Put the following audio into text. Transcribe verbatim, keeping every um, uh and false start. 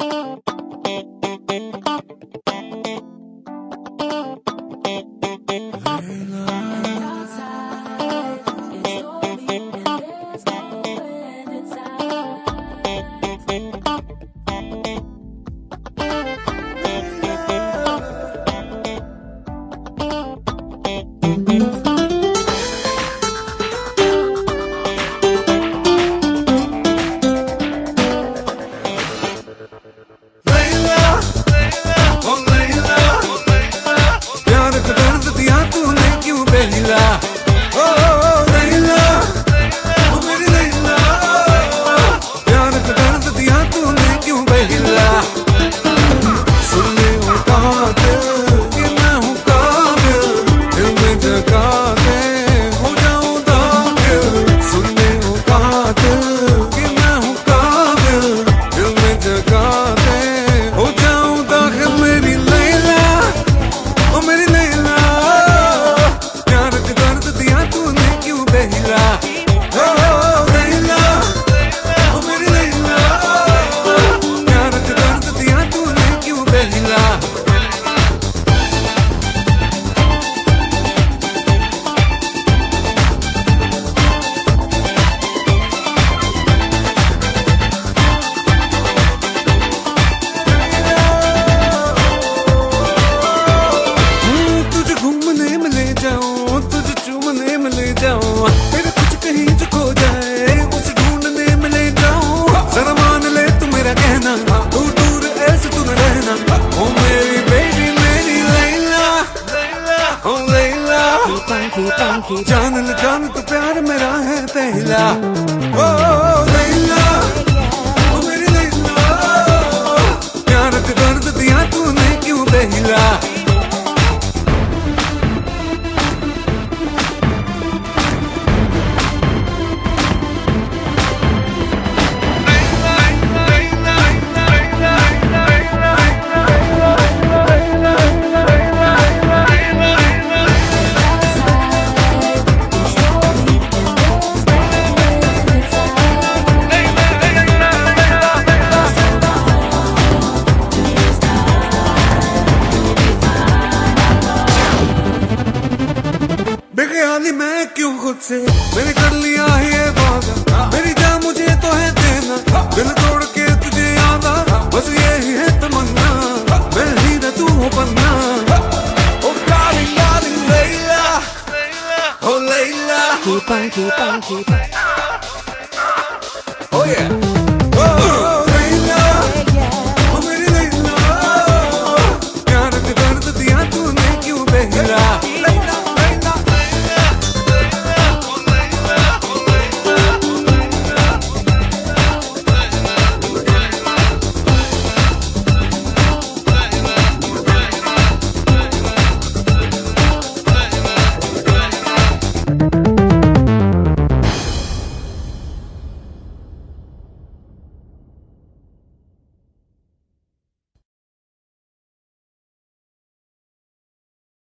तेरे कुछ कहीं जो खो जाए उसे ढूंढने में ले जाऊं। जरा मान ले तू मेरा कहना, तू दूर ऐसे तू न रहना। ओ मेरी बेबी मेरी लैला, ओ लैला, जान ले जान तू प्यार मेरा है पहला। ओ लैला, ओ मेरी लैला, प्यार का दर्द दिया तूने क्यों पहला। बेख्याली मैं क्यों खुद से, मैंने कर लिया है ये वादा। मेरी जान मुझे तो है देना, दिल तोड़ के तुझे याद आ, बस ये ही है तमन्ना। मैं ही न तू हो बनना। ओ डार्लिंग डार्लिंग लैला, ओ लैला।